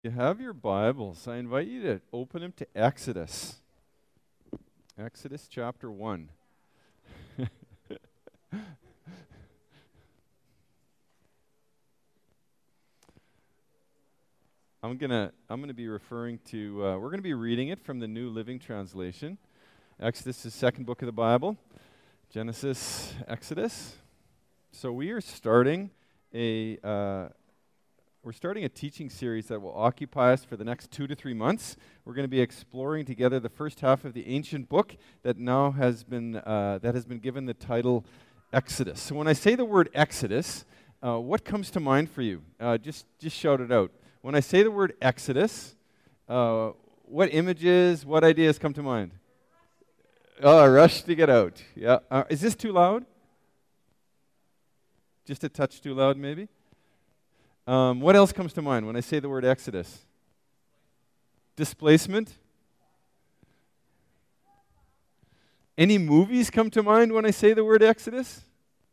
You have your Bibles. I invite you to open them to Exodus. Exodus chapter 1. I'm gonna be referring to. We're gonna be reading it from the New Living Translation. Exodus is the second book of the Bible. Genesis, Exodus. So we are starting a teaching series that will occupy us for the next 2 to 3 months. We're going to be exploring together the first half of the ancient book that now has been given the title Exodus. So when I say the word Exodus, what comes to mind for you? Just shout it out. When I say the word Exodus, what images, what ideas come to mind? Oh, rush to get out. Yeah. Is this too loud? Just a touch too loud, maybe? What else comes to mind when I say the word Exodus? Displacement? Any movies come to mind when I say the word Exodus?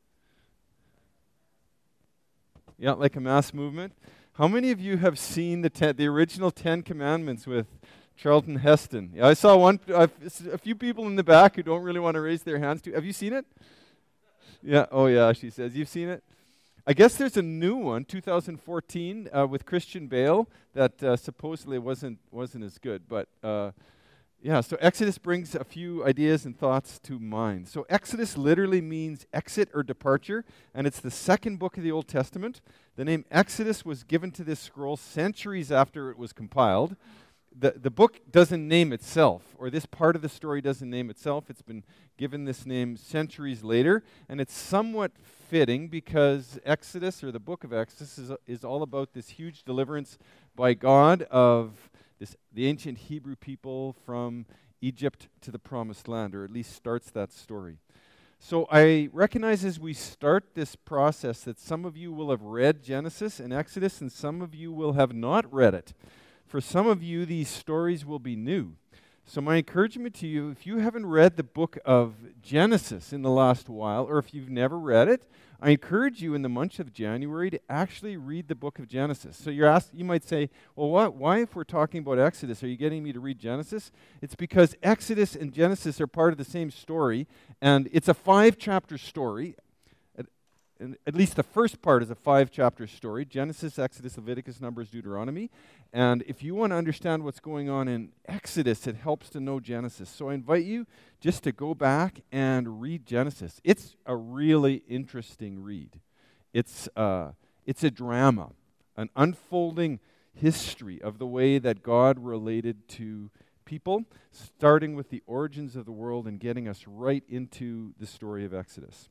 Yeah, like a mass movement. How many of you have seen the original 10 Commandments with Charlton Heston? Yeah, I saw a few people in the back who don't really want to raise their hands. Have you seen it? Yeah. Oh, yeah. She says you've seen it. I guess there's a new one, 2014, with Christian Bale that supposedly wasn't as good. But yeah, so Exodus brings a few ideas and thoughts to mind. So Exodus literally means exit or departure, and it's the second book of the Old Testament. The name Exodus was given to this scroll centuries after it was compiled. The book doesn't name itself, or this part of the story doesn't name itself. It's been given this name centuries later, and it's somewhat fitting because Exodus, or the book of Exodus, is all about this huge deliverance by God of the ancient Hebrew people from Egypt to the Promised Land, or at least starts that story. So I recognize as we start this process that some of you will have read Genesis and Exodus, and some of you will have not read it. For some of you, these stories will be new. So my encouragement to you, if you haven't read the book of Genesis in the last while, or if you've never read it, I encourage you in the month of January to actually read the book of Genesis. So you might say, well, why if we're talking about Exodus, are you getting me to read Genesis? It's because Exodus and Genesis are part of the same story, and it's a 5-chapter story. At least the first part is a 5-chapter story: Genesis, Exodus, Leviticus, Numbers, Deuteronomy. And if you want to understand what's going on in Exodus, it helps to know Genesis. So I invite you just to go back and read Genesis. It's a really interesting read. It's a drama, an unfolding history of the way that God related to people, starting with the origins of the world and getting us right into the story of Exodus.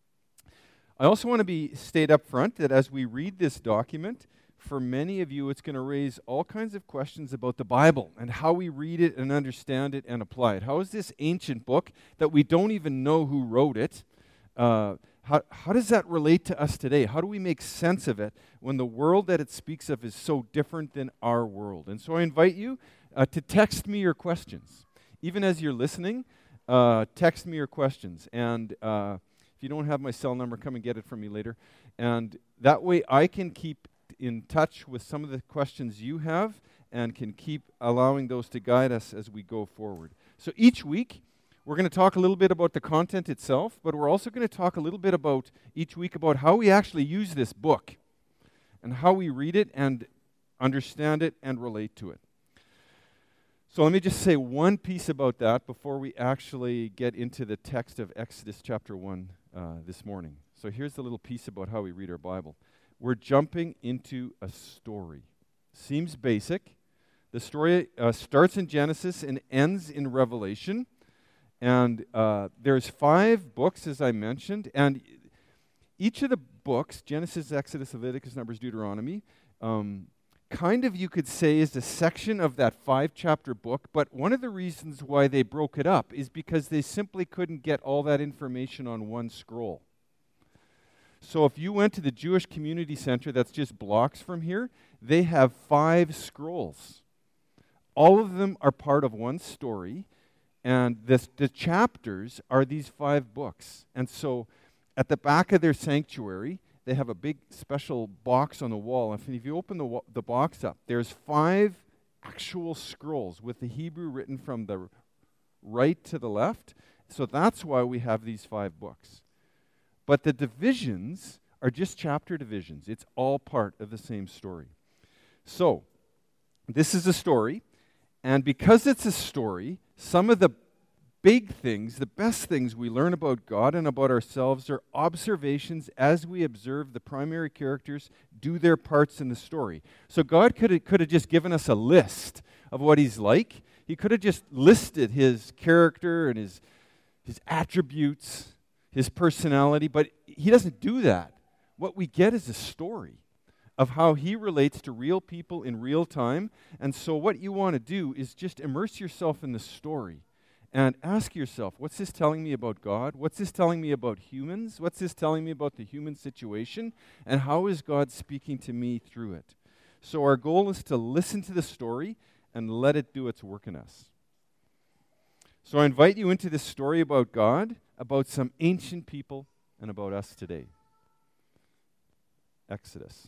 I also want to state up front that as we read this document, for many of you, it's going to raise all kinds of questions about the Bible and how we read it and understand it and apply it. How is this ancient book that we don't even know who wrote it, how does that relate to us today? How do we make sense of it when the world that it speaks of is so different than our world? And so I invite you to text me your questions. Even as you're listening, text me your questions. And if you don't have my cell number, come and get it from me later. And that way I can keep in touch with some of the questions you have and can keep allowing those to guide us as we go forward. So each week, we're going to talk a little bit about the content itself, but we're also going to talk a little bit about each week about how we actually use this book and how we read it and understand it and relate to it. So let me just say one piece about that before we actually get into the text of Exodus chapter 1 this morning. So here's the little piece about how we read our Bible. We're jumping into a story. Seems basic. The story starts in Genesis and ends in Revelation. And there's 5 books, as I mentioned. And each of the books, Genesis, Exodus, Leviticus, Numbers, Deuteronomy, kind of, you could say, is a section of that 5-chapter book. But one of the reasons why they broke it up is because they simply couldn't get all that information on one scroll. So if you went to the Jewish Community Center that's just blocks from here, they have 5 scrolls. All of them are part of one story, and the chapters are these 5 books. And so at the back of their sanctuary, they have a big special box on the wall. If you open the box up, there's 5 actual scrolls with the Hebrew written from the right to the left. So that's why we have these 5 books. But the divisions are just chapter divisions. It's all part of the same story. So, this is a story, and because it's a story, some of the big things, the best things we learn about God and about ourselves are observations as we observe the primary characters do their parts in the story. So God could have just given us a list of what he's like. He could have just listed his character and his attributes, his personality, but he doesn't do that. What we get is a story of how he relates to real people in real time. And so what you want to do is just immerse yourself in the story and ask yourself, what's this telling me about God? What's this telling me about humans? What's this telling me about the human situation? And how is God speaking to me through it? So our goal is to listen to the story and let it do its work in us. So I invite you into this story about God, about some ancient people, and about us today. Exodus.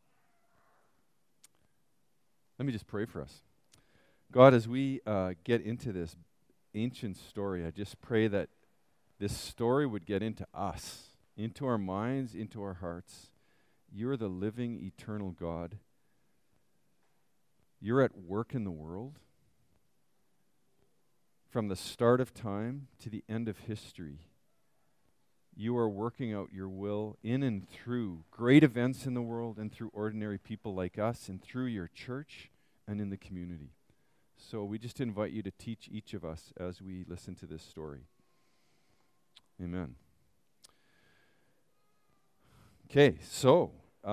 Let me just pray for us. God, as we get into this ancient story, I just pray that this story would get into us, into our minds, into our hearts. You're the living, eternal God. You're at work in the world. From the start of time to the end of history, you are working out your will in and through great events in the world and through ordinary people like us and through your church and in the community. So we just invite you to teach each of us as we listen to this story. Amen. Okay, so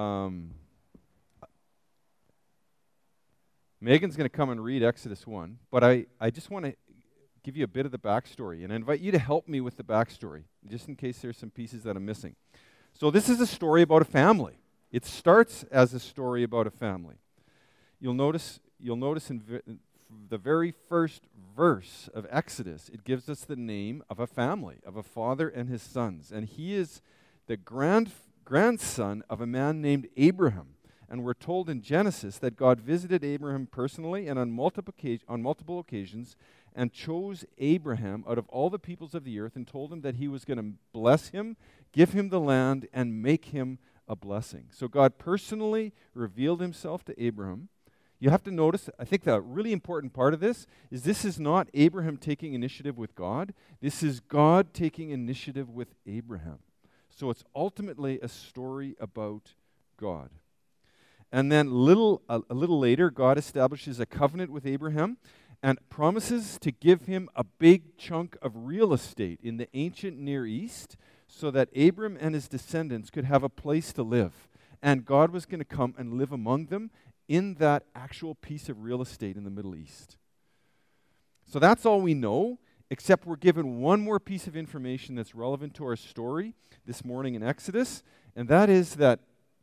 Megan's going to come and read Exodus 1, but I just want to give you a bit of the backstory, and I invite you to help me with the backstory, just in case there's some pieces that I'm missing. So this is a story about a family. It starts as a story about a family. You'll notice in the very first verse of Exodus, it gives us the name of a family, of a father and his sons. And he is the grandson of a man named Abraham. And we're told in Genesis that God visited Abraham personally and on multiple occasions and chose Abraham out of all the peoples of the earth and told him that he was going to bless him, give him the land, and make him a blessing. So God personally revealed himself to Abraham. You have to notice, I think the really important part of this is not Abraham taking initiative with God. This is God taking initiative with Abraham. So it's ultimately a story about God. And then a little later, God establishes a covenant with Abraham and promises to give him a big chunk of real estate in the ancient Near East so that Abram and his descendants could have a place to live. And God was going to come and live among them in that actual piece of real estate in the Middle East. So that's all we know, except we're given one more piece of information that's relevant to our story this morning in Exodus, and that is that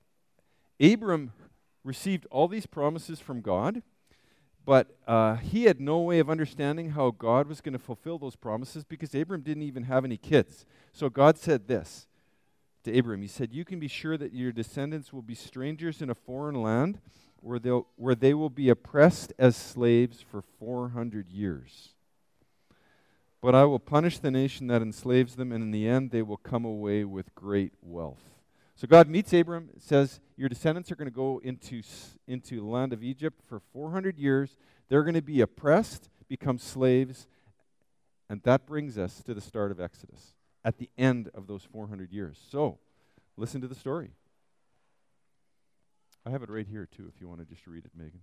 Abram received all these promises from God, but he had no way of understanding how God was going to fulfill those promises because Abram didn't even have any kids. So God said this to Abram. He said, "You can be sure that your descendants will be strangers in a foreign land where they will be oppressed as slaves for 400 years. But I will punish the nation that enslaves them, and in the end they will come away with great wealth." So God meets Abram, says, your descendants are going to go into the land of Egypt for 400 years. They're going to be oppressed, become slaves, and that brings us to the start of Exodus, at the end of those 400 years. So, listen to the story. I have it right here, too, if you want to just read it, Megan.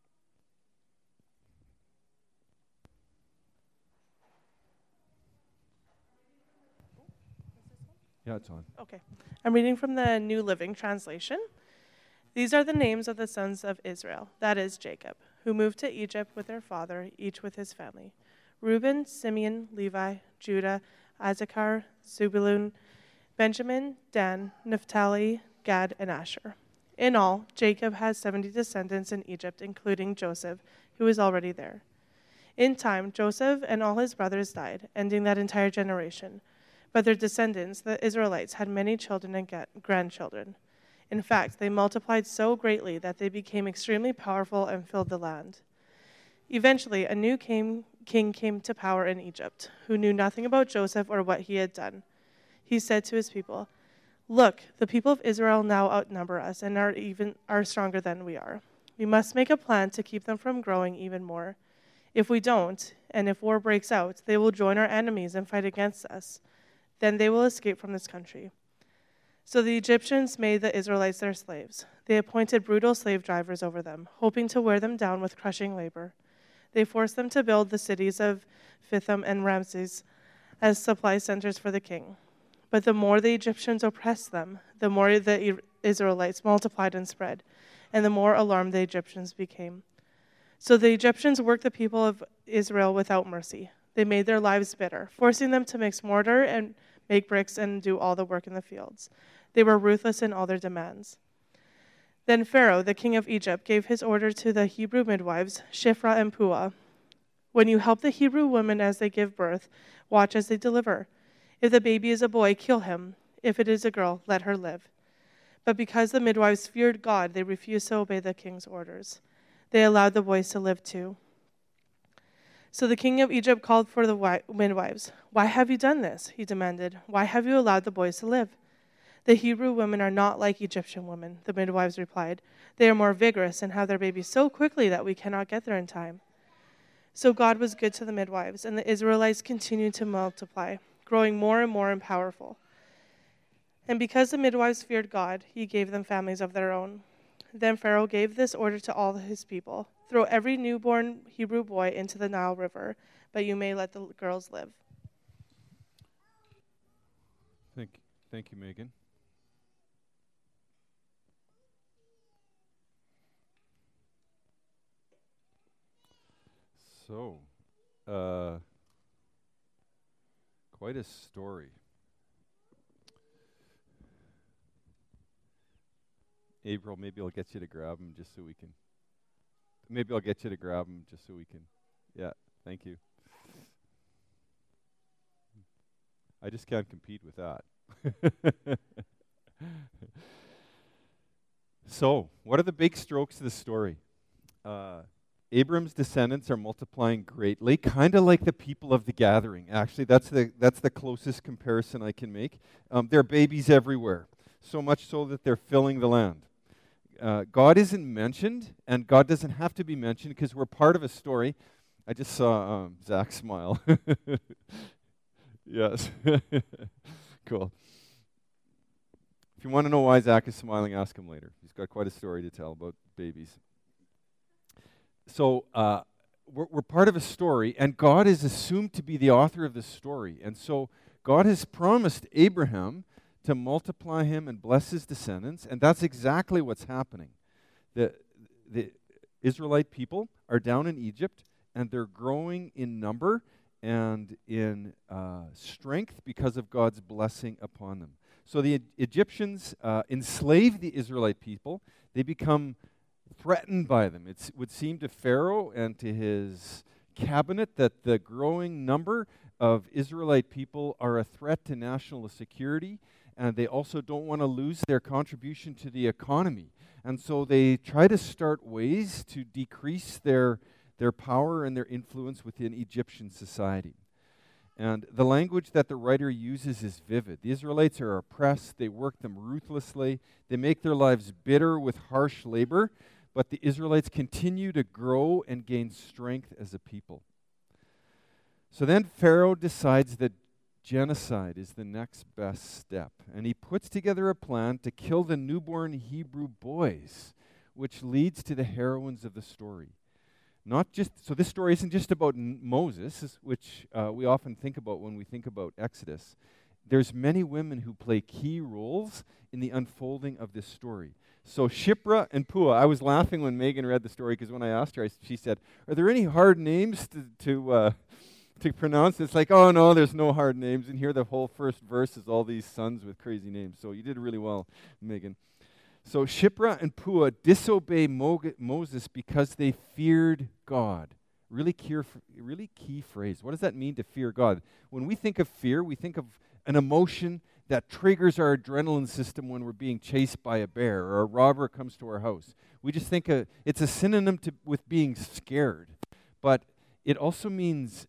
Yeah, it's on. Okay. I'm reading from the New Living Translation. These are the names of the sons of Israel, that is Jacob, who moved to Egypt with their father, each with his family. Reuben, Simeon, Levi, Judah, Issachar, Zebulun, Benjamin, Dan, Naphtali, Gad, and Asher. In all, Jacob has 70 descendants in Egypt, including Joseph, who was already there. In time, Joseph and all his brothers died, ending that entire generation. But their descendants, the Israelites, had many children and grandchildren. In fact, they multiplied so greatly that they became extremely powerful and filled the land. Eventually, a new king came to power in Egypt, who knew nothing about Joseph or what he had done. He said to his people, "Look, the people of Israel now outnumber us and are stronger than we are. We must make a plan to keep them from growing even more. If we don't, and if war breaks out, they will join our enemies and fight against us. Then they will escape from this country." So the Egyptians made the Israelites their slaves. They appointed brutal slave drivers over them, hoping to wear them down with crushing labor. They forced them to build the cities of Pithom and Ramses as supply centers for the king. But the more the Egyptians oppressed them, the more the Israelites multiplied and spread, and the more alarmed the Egyptians became. So the Egyptians worked the people of Israel without mercy. They made their lives bitter, forcing them to mix mortar and make bricks and do all the work in the fields. They were ruthless in all their demands. Then Pharaoh, the king of Egypt, gave his order to the Hebrew midwives, Shiphrah and Puah. "When you help the Hebrew women as they give birth, watch as they deliver. If the baby is a boy, kill him. If it is a girl, let her live." But because the midwives feared God, they refused to obey the king's orders. They allowed the boys to live too. So the king of Egypt called for the midwives. "Why have you done this?" he demanded. "Why have you allowed the boys to live?" "The Hebrew women are not like Egyptian women," the midwives replied. "They are more vigorous and have their babies so quickly that we cannot get there in time." So God was good to the midwives, and the Israelites continued to multiply, growing more and more and powerful. And because the midwives feared God, he gave them families of their own. Then Pharaoh gave this order to all his people: "Throw every newborn Hebrew boy into the Nile River, but you may let the girls live." Thank you, Megan. So, quite a story. April, maybe I'll get you to grab them just so we can. Yeah, thank you. I just can't compete with that. So, what are the big strokes of the story? Abram's descendants are multiplying greatly, kind of like the people of the gathering. Actually, that's the closest comparison I can make. There are babies everywhere, so much so that they're filling the land. God isn't mentioned, and God doesn't have to be mentioned because we're part of a story. I just saw Zach smile. Yes. Cool. If you want to know why Zach is smiling, ask him later. He's got quite a story to tell about babies. So we're part of a story, and God is assumed to be the author of the story. And so God has promised Abraham to multiply him and bless his descendants, and that's exactly what's happening. The Israelite people are down in Egypt, and they're growing in number and in strength because of God's blessing upon them. So the Egyptians enslave the Israelite people. They become threatened by them. It would seem to Pharaoh and to his cabinet that the growing number of Israelite people are a threat to national security, and they also don't want to lose their contribution to the economy. And so they try to start ways to decrease their power and their influence within Egyptian society. And the language that the writer uses is vivid. The Israelites are oppressed. They work them ruthlessly. They make their lives bitter with harsh labor. But the Israelites continue to grow and gain strength as a people. So then Pharaoh decides that genocide is the next best step. And he puts together a plan to kill the newborn Hebrew boys, which leads to the heroines of the story. So this story isn't just about Moses, which we often think about when we think about Exodus. There's many women who play key roles in the unfolding of this story. So Shiphrah and Puah, I was laughing when Megan read the story because when I asked her, she said, "Are there any hard names to pronounce?" It's like, oh no, there's no hard names. And here the whole first verse is all these sons with crazy names. So you did really well, Megan. So Shiphrah and Puah disobey Moses because they feared God. Really key phrase. What does that mean to fear God? When we think of fear, we think of an emotion that triggers our adrenaline system when we're being chased by a bear or a robber comes to our house. We just think it's a synonym with being scared. But it also means,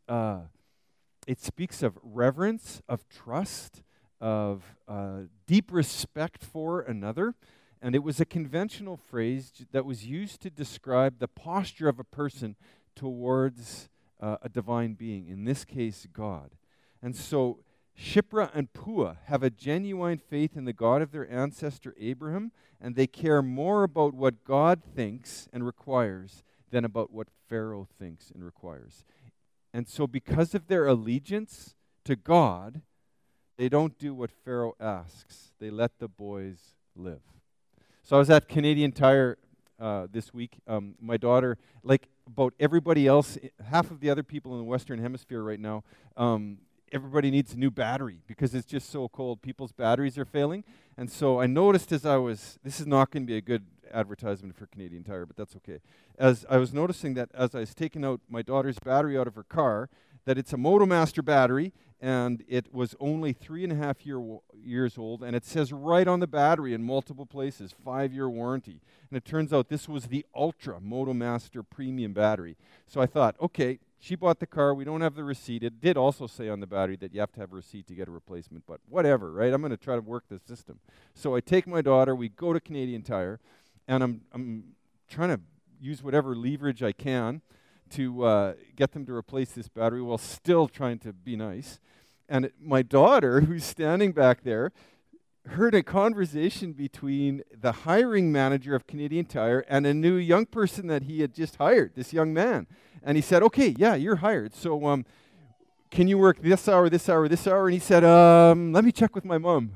it speaks of reverence, of trust, of deep respect for another. And it was a conventional phrase that was used to describe the posture of a person towards a divine being, in this case, God. And so Shiphrah and Puah have a genuine faith in the God of their ancestor Abraham, and they care more about what God thinks and requires than about what Pharaoh thinks and requires. And so because of their allegiance to God, they don't do what Pharaoh asks. They let the boys live. So I was at Canadian Tire this week. My daughter, like about everybody else, half of the other people in the Western Hemisphere right now, everybody needs a new battery because it's just so cold. People's batteries are failing. And so I noticed this is not going to be a good advertisement for Canadian Tire, but that's okay. As I was noticing that as I was taking out my daughter's battery out of her car, that it's a MotoMaster battery, and it was only 3.5 years old, and it says right on the battery in multiple places, 5-year warranty. And it turns out this was the Ultra MotoMaster Premium battery. So I thought, okay, she bought the car. We don't have the receipt. It did also say on the battery that you have to have a receipt to get a replacement, but whatever, right? I'm going to try to work the system. So I take my daughter. We go to Canadian Tire, and I'm trying to use whatever leverage I can to get them to replace this battery while still trying to be nice. And my daughter, who's standing back there, heard a conversation between the hiring manager of Canadian Tire and a new young person that he had just hired, this young man. And he said, okay, yeah, you're hired. So can you work this hour, this hour, this hour? And he said, let me check with my mom.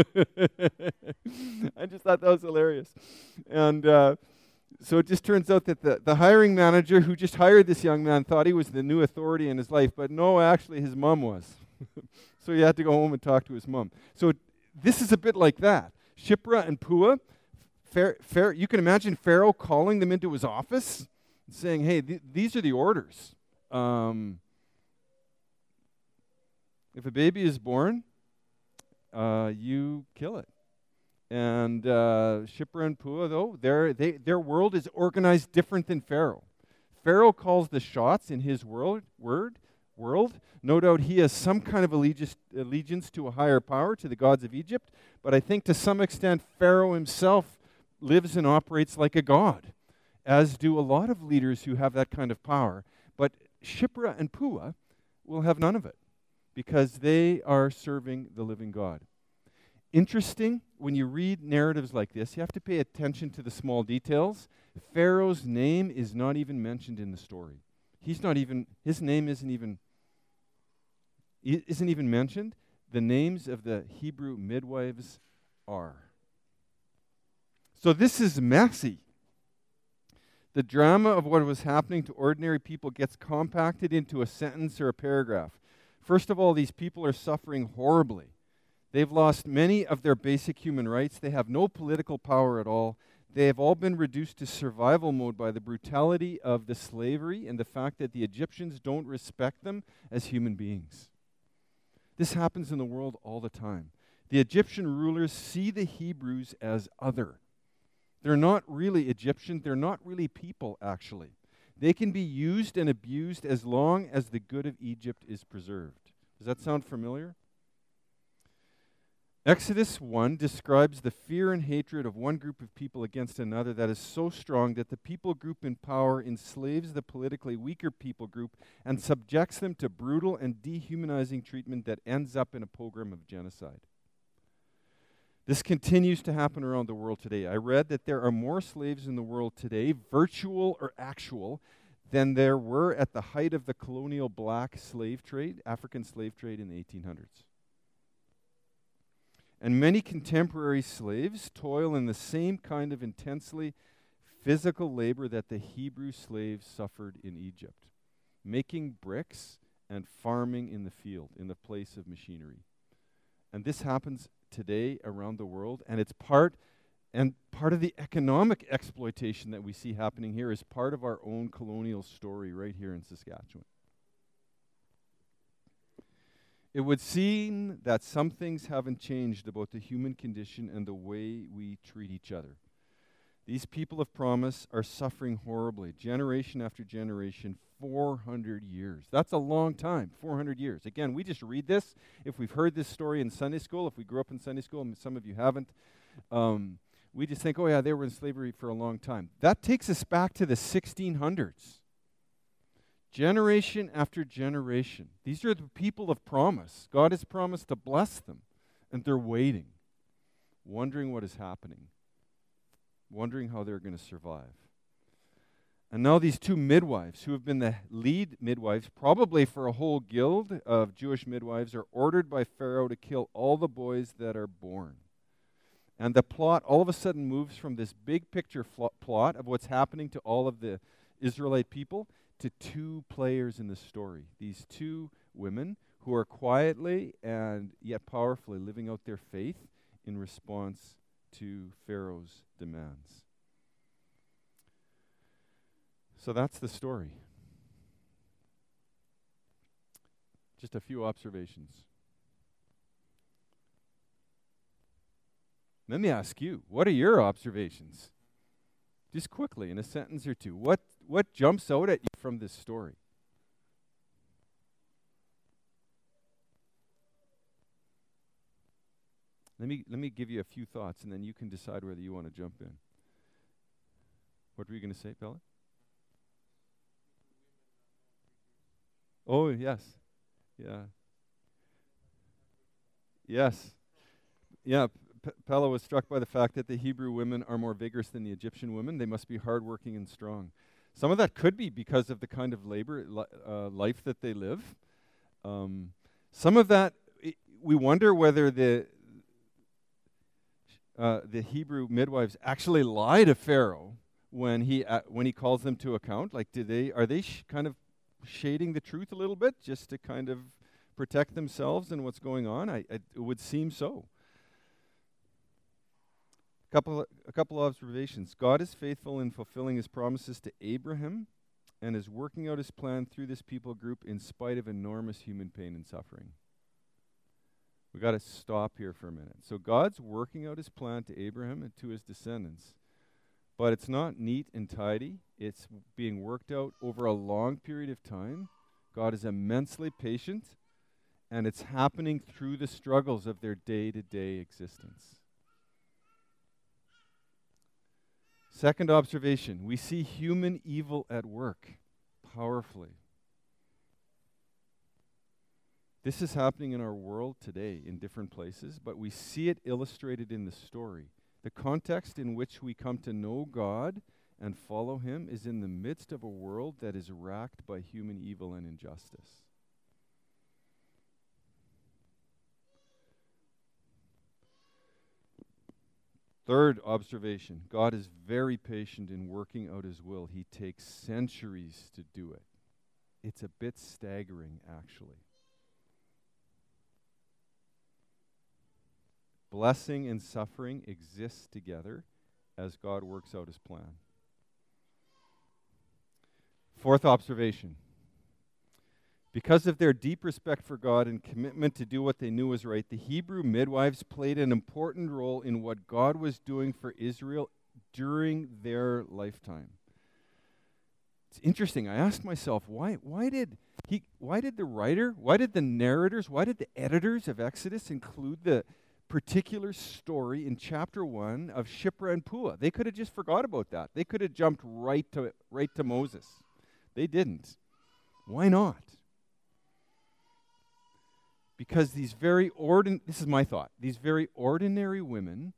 I just thought that was hilarious. And so it just turns out that the hiring manager who just hired this young man thought he was the new authority in his life, but no, actually his mom was. So he had to go home and talk to his mom. So this is a bit like that. Shiphrah and Puah, you can imagine Pharaoh calling them into his office and saying, hey, these are the orders. If a baby is born, you kill it. And Shiphrah and Puah, though, their world is organized different than Pharaoh. Pharaoh calls the shots in his world. No doubt he has some kind of allegiance to a higher power, to the gods of Egypt, but I think to some extent Pharaoh himself lives and operates like a god, as do a lot of leaders who have that kind of power. But Shiphrah and Puah will have none of it because they are serving the living God. Interesting, when you read narratives like this, you have to pay attention to the small details. Pharaoh's name is not even mentioned in the story. His name isn't even mentioned. The names of the Hebrew midwives are. So this is messy. The drama of what was happening to ordinary people gets compacted into a sentence or a paragraph. First of all, these people are suffering horribly. They've lost many of their basic human rights. They have no political power at all. They have all been reduced to survival mode by the brutality of the slavery and the fact that the Egyptians don't respect them as human beings. This happens in the world all the time. The Egyptian rulers see the Hebrews as other. They're not really Egyptian. They're not really people, actually. They can be used and abused as long as the good of Egypt is preserved. Does that sound familiar? Exodus 1 describes the fear and hatred of one group of people against another that is so strong that the people group in power enslaves the politically weaker people group and subjects them to brutal and dehumanizing treatment that ends up in a pogrom of genocide. This continues to happen around the world today. I read that there are more slaves in the world today, virtual or actual, than there were at the height of the colonial black slave trade, African slave trade in the 1800s. And many contemporary slaves toil in the same kind of intensely physical labor that the Hebrew slaves suffered in Egypt, making bricks and farming in the field in the place of machinery. And this happens today around the world, and it's part of the economic exploitation that we see happening here is part of our own colonial story right here in Saskatchewan. it would seem that some things haven't changed about the human condition and the way we treat each other. These people of promise are suffering horribly, generation after generation, 400 years. That's a long time, 400 years. Again, we just read this. If we've heard this story in Sunday school, if we grew up in Sunday school, and some of you haven't, we just think, oh yeah, they were in slavery for a long time. That takes us back to the 1600s. Generation after generation. These are the people of promise. God has promised to bless them, and they're waiting, wondering what is happening, wondering how they're going to survive. And now these two midwives, who have been the lead midwives, probably for a whole guild of Jewish midwives, are ordered by Pharaoh to kill all the boys that are born. And the plot all of a sudden moves from this big picture plot of what's happening to all of the Israelite people to two players in the story. These two women who are quietly and yet powerfully living out their faith in response to Pharaoh's demands. So that's the story. Just a few observations. Let me ask you, what are your observations? Just quickly, in a sentence or two. What jumps out at you from this story? Let me give you a few thoughts, and then you can decide whether you want to jump in. What were you going to say, Bella? Oh, yes. Yeah. Yes. Yeah, Pella was struck by the fact that the Hebrew women are more vigorous than the Egyptian women. They must be hardworking and strong. Some of that could be because of the kind of labor life that they live. Some of that, we wonder whether the Hebrew midwives actually lie to Pharaoh when he calls them to account. Like, are they kind of shading the truth a little bit just to kind of protect themselves and what's going on? It would seem so. A couple observations. God is faithful in fulfilling his promises to Abraham and is working out his plan through this people group in spite of enormous human pain and suffering. We got to stop here for a minute. So God's working out his plan to Abraham and to his descendants, but it's not neat and tidy. It's being worked out over a long period of time. God is immensely patient, and it's happening through the struggles of their day-to-day existence. Second observation, we see human evil at work powerfully. This is happening in our world today in different places, but we see it illustrated in the story. The context in which we come to know God and follow him is in the midst of a world that is racked by human evil and injustice. Third observation, God is very patient in working out his will. He takes centuries to do it. It's a bit staggering, actually. Blessing and suffering exist together as God works out his plan. Fourth observation, because of their deep respect for God and commitment to do what they knew was right, the Hebrew midwives played an important role in what God was doing for Israel during their lifetime. It's interesting. I asked myself, why did the writer, why did the narrators, why did the editors of Exodus include the particular story in chapter 1 of Shiphrah and Puah? They could have just forgot about that. They could have jumped right to Moses. They didn't. Why not? Because this is my thought, these very ordinary women,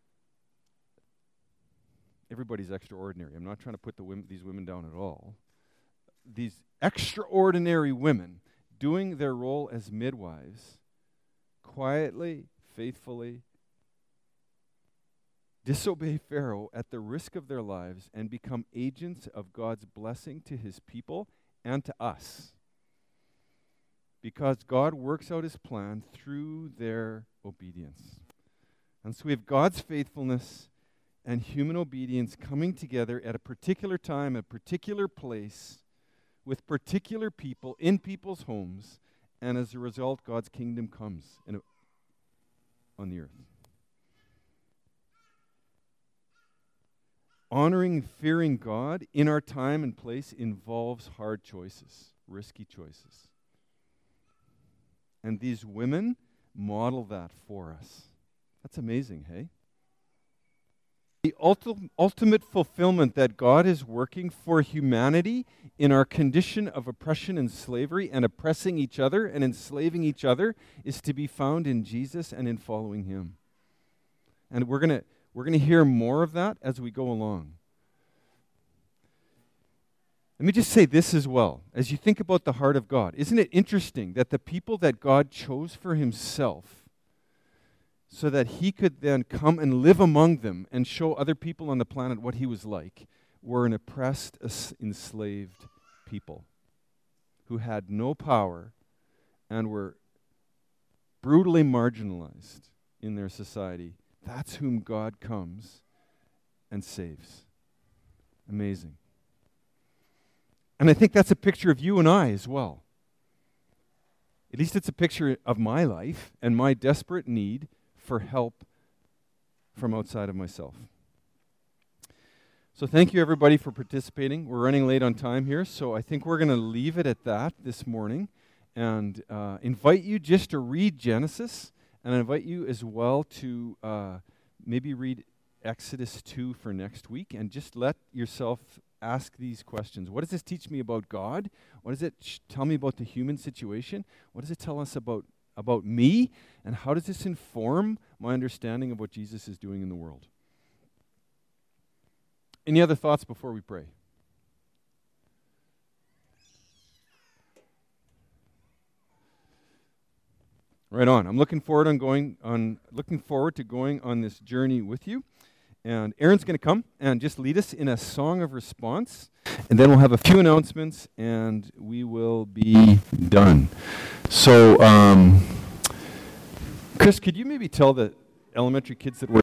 everybody's extraordinary. I'm not trying to put these women down at all. These extraordinary women doing their role as midwives, quietly, faithfully, disobey Pharaoh at the risk of their lives and become agents of God's blessing to his people and to us. Because God works out his plan through their obedience. And so we have God's faithfulness and human obedience coming together at a particular time, a particular place, with particular people, in people's homes, and as a result, God's kingdom comes on the earth. Honoring and fearing God in our time and place involves hard choices, risky choices. And these women model that for us. That's amazing, hey? The ultimate fulfillment that God is working for humanity in our condition of oppression and slavery and oppressing each other and enslaving each other is to be found in Jesus and in following him. And we're going to hear more of that as we go along. Let me just say this as well. As you think about the heart of God, isn't it interesting that the people that God chose for himself so that he could then come and live among them and show other people on the planet what he was like, were an oppressed, enslaved people who had no power and were brutally marginalized in their society. That's whom God comes and saves. Amazing. And I think that's a picture of you and I as well. At least it's a picture of my life and my desperate need for help from outside of myself. So thank you, everybody, for participating. We're running late on time here, so I think we're going to leave it at that this morning and invite you just to read Genesis, and I invite you as well to maybe read Exodus 2 for next week, and just let yourself ask these questions. What does this teach me about God? What does it tell me about the human situation? What does it tell us about me? And how does this inform my understanding of what Jesus is doing in the world? Any other thoughts before we pray? Right on. I'm looking forward to going on this journey with you. And Aaron's going to come and just lead us in a song of response. And then we'll have a few announcements and we will be done. So, Chris, could you maybe tell the elementary kids that we're